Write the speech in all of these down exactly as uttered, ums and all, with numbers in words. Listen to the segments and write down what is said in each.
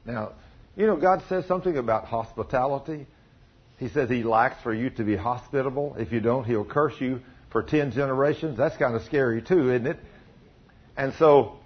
Now, you know, God says something about hospitality. He says He likes for you to be hospitable. If you don't, He'll curse you for ten generations. That's kind of scary too, isn't it? And so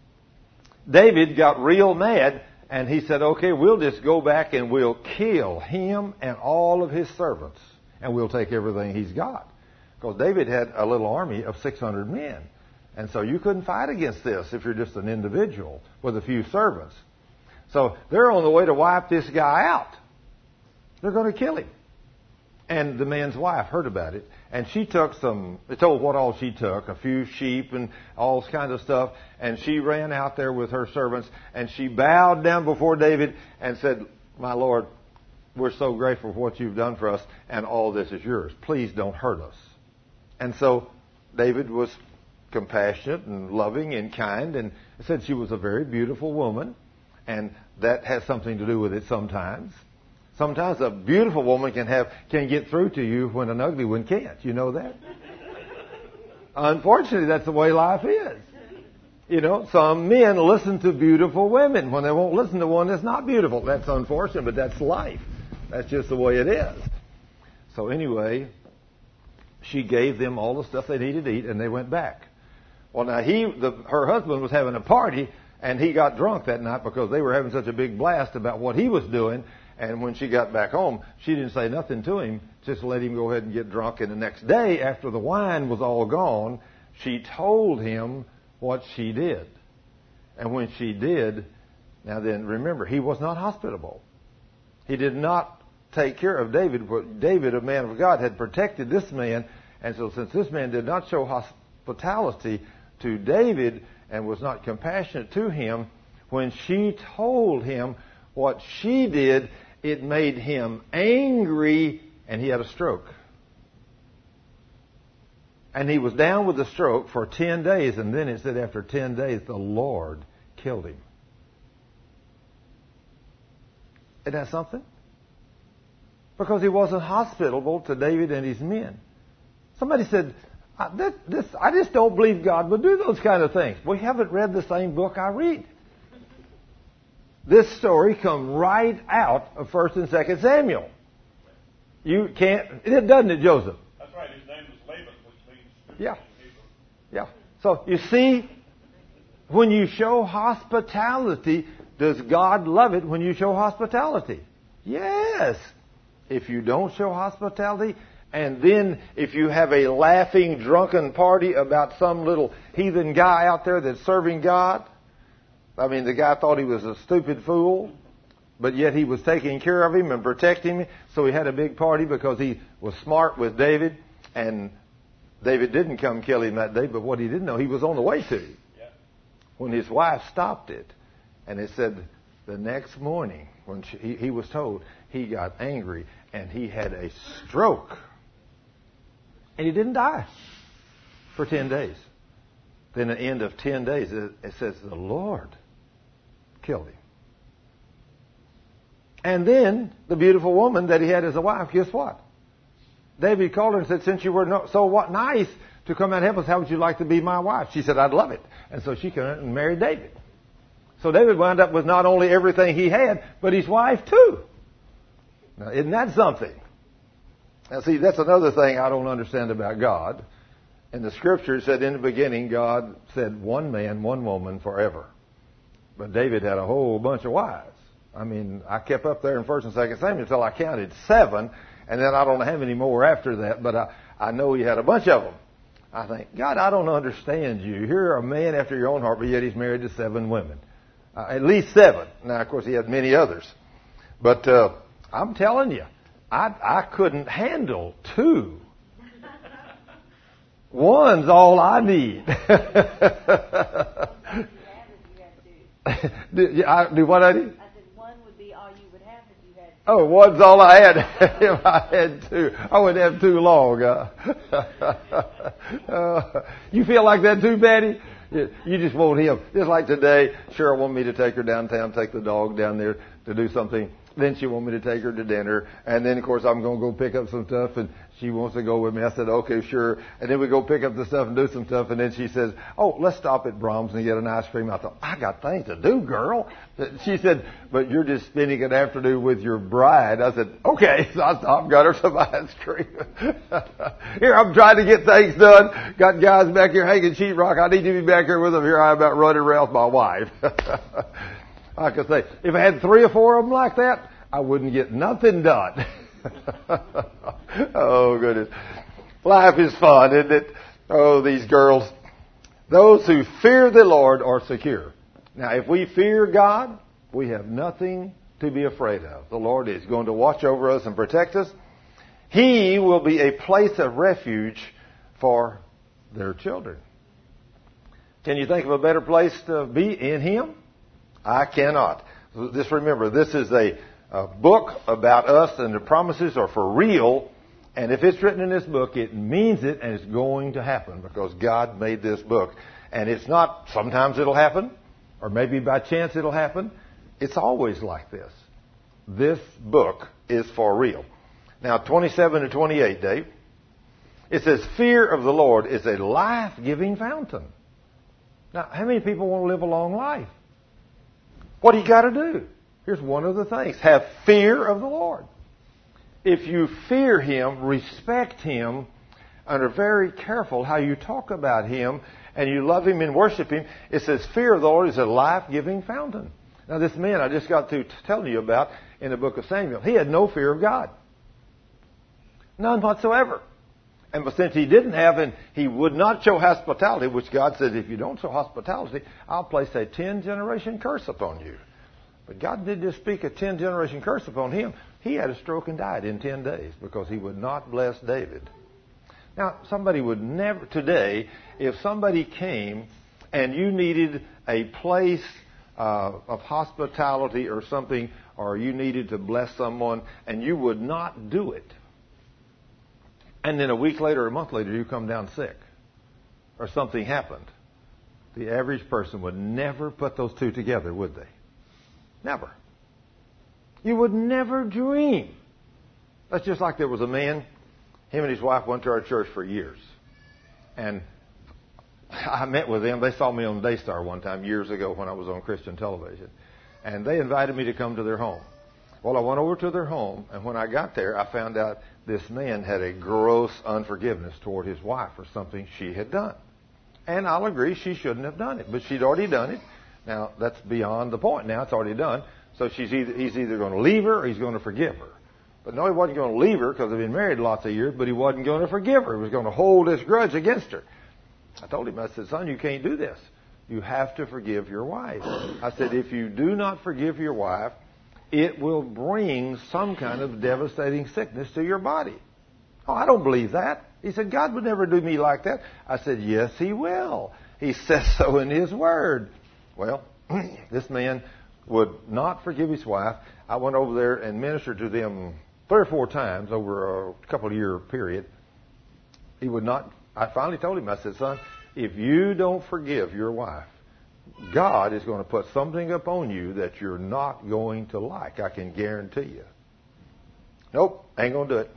David got real mad, and he said, okay, we'll just go back and we'll kill him and all of his servants, and we'll take everything he's got. Because David had a little army of six hundred men. And so you couldn't fight against this if you're just an individual with a few servants. So they're on the way to wipe this guy out. They're going to kill him. And the man's wife heard about it. And she took some, they told what all she took, a few sheep and all kinds of stuff. And she ran out there with her servants. And she bowed down before David and said, my Lord, we're so grateful for what you've done for us. And all this is yours. Please don't hurt us. And so David was compassionate and loving and kind. And said she was a very beautiful woman. And that has something to do with it sometimes. Sometimes a beautiful woman can have can get through to you when an ugly one can't. You know that? Unfortunately, that's the way life is. You know, some men listen to beautiful women when they won't listen to one that's not beautiful. That's unfortunate, but that's life. That's just the way it is. So anyway, she gave them all the stuff they needed to eat, and they went back. Well, now he, the, her husband was having a party, and he got drunk that night because they were having such a big blast about what he was doing. And when she got back home, she didn't say nothing to him, just let him go ahead and get drunk. And the next day, after the wine was all gone, she told him what she did. And when she did, now then, remember, he was not hospitable. He did not take care of David. David, a man of God, had protected this man. And so since this man did not show hospitality to David and was not compassionate to him, when she told him what she did, it made him angry, and he had a stroke. And he was down with the stroke for ten days, and then it said after ten days, the Lord killed him. Isn't that something? Because he wasn't hospitable to David and his men. Somebody said, I, this, this, I just don't believe God would do those kind of things. We haven't read the same book I read. This story comes right out of First and Second Samuel. You can't, it doesn't it, Joseph? That's right. His name was Laban, which means yeah, yeah. So you see, when you show hospitality, does God love it when you show hospitality? Yes. If you don't show hospitality, and then if you have a laughing, drunken party about some little heathen guy out there that's serving God. I mean, the guy thought he was a stupid fool, but yet he was taking care of him and protecting him. So he had a big party because he was smart with David, and David didn't come kill him that day, but what he didn't know, he was on the way to. Yeah. When his wife stopped it, and it said the next morning, when she, he, he was told, he got angry, and he had a stroke. And he didn't die for ten days. Then at the end of ten days, it, it says the Lord killed him. And then the beautiful woman that he had as a wife, guess what? David called her and said, since you were no, so what nice to come out and help us, how would you like to be my wife? She said, I'd love it. And so she came out and married David. So David wound up with not only everything he had, but his wife too. Now, isn't that something? Now see, that's another thing I don't understand about God. In the scripture, it said in the beginning, God said one man, one woman forever. But David had a whole bunch of wives. I mean, I kept up there in First and Second Samuel until I counted seven, and then I don't have any more after that, but I, I know he had a bunch of them. I think, God, I don't understand you. You're a man after your own heart, but yet he's married to seven women. Uh, at least seven. Now, of course, he had many others. But uh, I'm telling you, I, I couldn't handle two. One's all I need. do, I, do what I need? I said one would be all you would have if you had two. Oh, one's all I had. If I had two, I wouldn't have too long. Uh, uh, you feel like that too, Betty? You just want him. Just like today, Cheryl wanted me to take her downtown, take the dog down there to do something. Then she wanted me to take her to dinner. And then, of course, I'm going to go pick up some stuff. And she wants to go with me. I said, okay, sure. And then we go pick up the stuff and do some stuff. And then she says, oh, let's stop at Brahms and get an ice cream. I thought, I got things to do, girl. She said, but you're just spending an afternoon with your bride. I said, okay. So I stopped, got her some ice cream. Here, I'm trying to get things done. Got guys back here hanging sheetrock. I need to be back here with them. Here I am about running around with my wife. I could say, if I had three or four of them like that, I wouldn't get nothing done. Oh, goodness. Life is fun, isn't it? Oh, these girls. Those who fear the Lord are secure. Now, if we fear God, we have nothing to be afraid of. The Lord is going to watch over us and protect us. He will be a place of refuge for their children. Can you think of a better place to be in Him? I cannot. Just remember, this is a, a book about us, and the promises are for real. And if it's written in this book, it means it, and it's going to happen because God made this book. And it's not, sometimes it'll happen, or maybe by chance it'll happen. It's always like this. This book is for real. Now, twenty-seven to twenty-eight, Dave. It says, fear of the Lord is a life-giving fountain. Now, how many people want to live a long life? What do you got to do? Here's one of the things. Have fear of the Lord. If you fear Him, respect Him, and are very careful how you talk about Him, and you love Him and worship Him, it says fear of the Lord is a life-giving fountain. Now, this man I just got through telling you about in the book of Samuel, he had no fear of God. None whatsoever. And but since he didn't have, and he would not show hospitality, which God says, if you don't show hospitality, I'll place a ten-generation curse upon you. But God did just speak a ten-generation curse upon him. He had a stroke and died in ten days because he would not bless David. Now, somebody would never, today, if somebody came and you needed a place uh, of hospitality or something, or you needed to bless someone, and you would not do it, and then a week later or a month later you come down sick or something happened, the average person would never put those two together, would they? Never. You would never dream. That's just like there was a man, him and his wife went to our church for years. And I met with them. They saw me on Daystar one time years ago when I was on Christian television. And they invited me to come to their home. Well, I went over to their home, and when I got there, I found out this man had a gross unforgiveness toward his wife for something she had done. And I'll agree, she shouldn't have done it, but she'd already done it. Now, that's beyond the point now. It's already done. So she's either, he's either going to leave her or he's going to forgive her. But no, he wasn't going to leave her because they've been married lots of years, but he wasn't going to forgive her. He was going to hold this grudge against her. I told him, I said, son, you can't do this. You have to forgive your wife. I said, if you do not forgive your wife, it will bring some kind of devastating sickness to your body. Oh, I don't believe that. He said, God would never do me like that. I said, yes, He will. He says so in His Word. Well, this man would not forgive his wife. I went over there and ministered to them three or four times over a couple of year period. He would not. I finally told him, I said, son, if you don't forgive your wife, God is going to put something upon you that you're not going to like. I can guarantee you. Nope, ain't going to do it.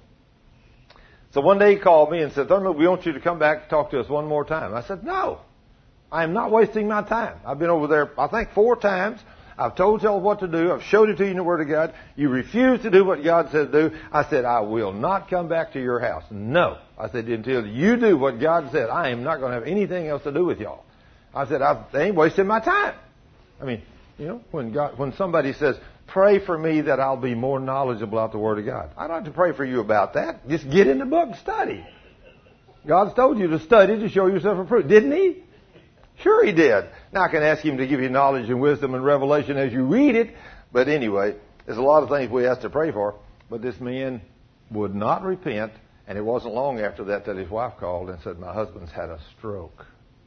So one day he called me and said, Thurman, we want you to come back and talk to us one more time. I said, no, I am not wasting my time. I've been over there, I think, four times. I've told y'all what to do. I've showed it to you in the Word of God. You refuse to do what God says do. I said, I will not come back to your house. No. I said, until you do what God said, I am not going to have anything else to do with y'all. I said, I ain't wasting my time. I mean, you know, when God, when somebody says, pray for me that I'll be more knowledgeable about the Word of God. I don't have to pray for you about that. Just get in the book and study. God's told you to study to show yourself approved. Didn't He? Sure He did. Now I can ask Him to give you knowledge and wisdom and revelation as you read it. But anyway, there's a lot of things we have to pray for. But this man would not repent. And it wasn't long after that that his wife called and said, my husband's had a stroke.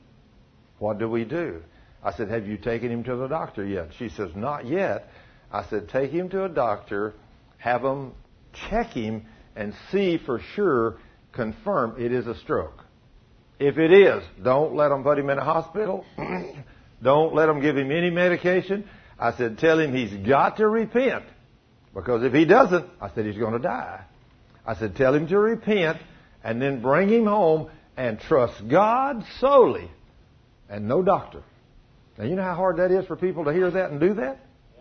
What do we do? I said, have you taken him to the doctor yet? She says, not yet. I said, take him to a doctor, have them check him, and see for sure, confirm it is a stroke. If it is, don't let them put him in a hospital. Don't let them give him any medication. I said, tell him he's got to repent. Because if he doesn't, I said, he's going to die. I said, tell him to repent and then bring him home and trust God solely and no doctor. Now, you know how hard that is for people to hear that and do that?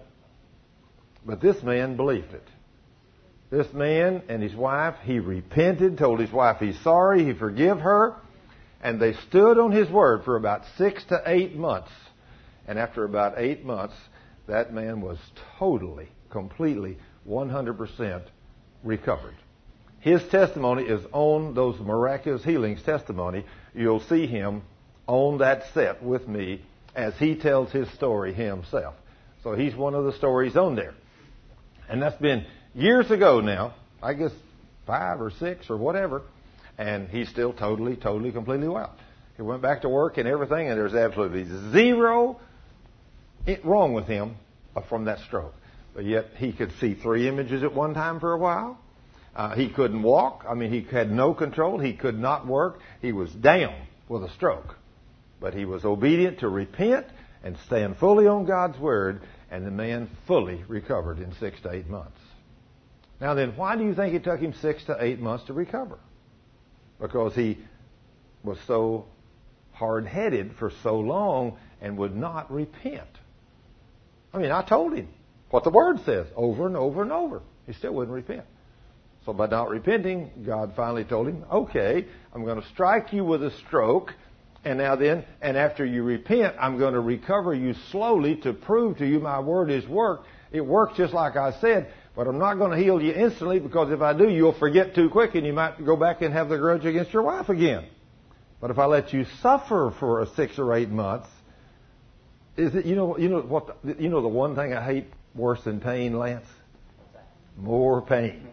But this man believed it. This man and his wife, he repented, told his wife he's sorry, he forgive her, and they stood on his word for about six to eight months. And after about eight months, that man was totally, completely, one hundred percent recovered. His testimony is on those miraculous healings testimony. You'll see him on that set with me as he tells his story himself. So he's one of the stories on there. And that's been years ago now, I guess five or six or whatever, and he's still totally, totally, completely well. He went back to work and everything, and there's absolutely zero wrong with him from that stroke. But yet he could see three images at one time for a while. Uh, he couldn't walk. I mean, he had no control. He could not work. He was down with a stroke. But he was obedient to repent and stand fully on God's word, and the man fully recovered in six to eight months. Now then, why do you think it took him six to eight months to recover? Because he was so hard-headed for so long and would not repent. I mean, I told him what the Word says over and over and over. He still wouldn't repent. So by not repenting, God finally told him, okay, I'm going to strike you with a stroke, and now then, and after you repent, I'm going to recover you slowly to prove to you my Word is worked. It works just like I said, but I'm not going to heal you instantly, because if I do, you'll forget too quick and you might go back and have the grudge against your wife again. But if I let you suffer for a six or eight months, is it, you know, you know what, the, you know the one thing I hate worse than pain, Lance? More pain.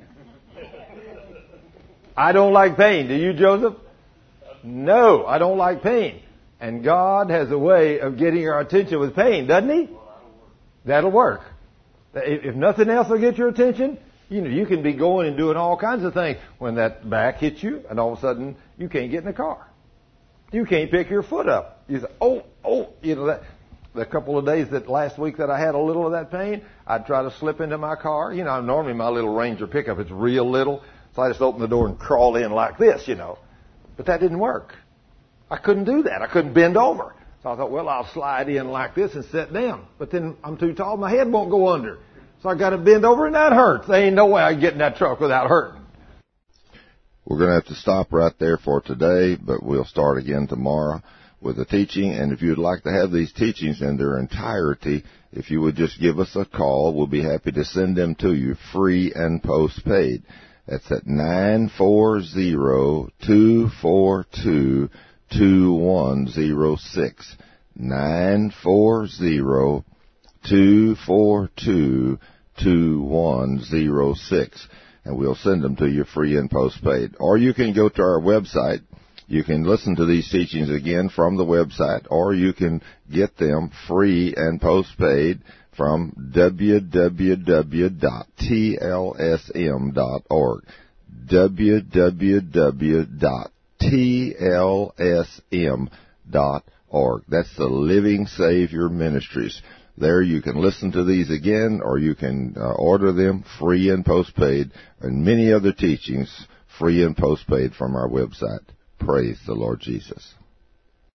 I don't like pain. Do you, Joseph? No, I don't like pain. And God has a way of getting our attention with pain, doesn't He? That'll work. If nothing else will get your attention, you know, you can be going and doing all kinds of things when that back hits you, and all of a sudden you can't get in the car. You can't pick your foot up. You say, oh, oh, you know that. The couple of days that last week that I had a little of that pain, I'd try to slip into my car. You know, normally my little Ranger pickup is real little, so I just open the door and crawl in like this, you know. But that didn't work. I couldn't do that. I couldn't bend over. So I thought, well, I'll slide in like this and sit down. But then I'm too tall, my head won't go under. So I got to bend over, and that hurts. There ain't no way I can get in that truck without hurting. We're going to have to stop right there for today, but we'll start again tomorrow with the teaching. And if you'd like to have these teachings in their entirety, if you would just give us a call, we'll be happy to send them to you free and postpaid. That's at nine four zero, two four two, two one zero six. nine four zero, two four two, two one zero six. And we'll send them to you free and postpaid. Or you can go to our website. You can listen to these teachings again from the website, or you can get them free and postpaid from w w w dot t l s m dot org. w w w dot t l s m dot org. That's the Living Savior Ministries. There you can listen to these again, or you can uh, order them free and postpaid, and many other teachings free and postpaid from our website. Praise the Lord Jesus.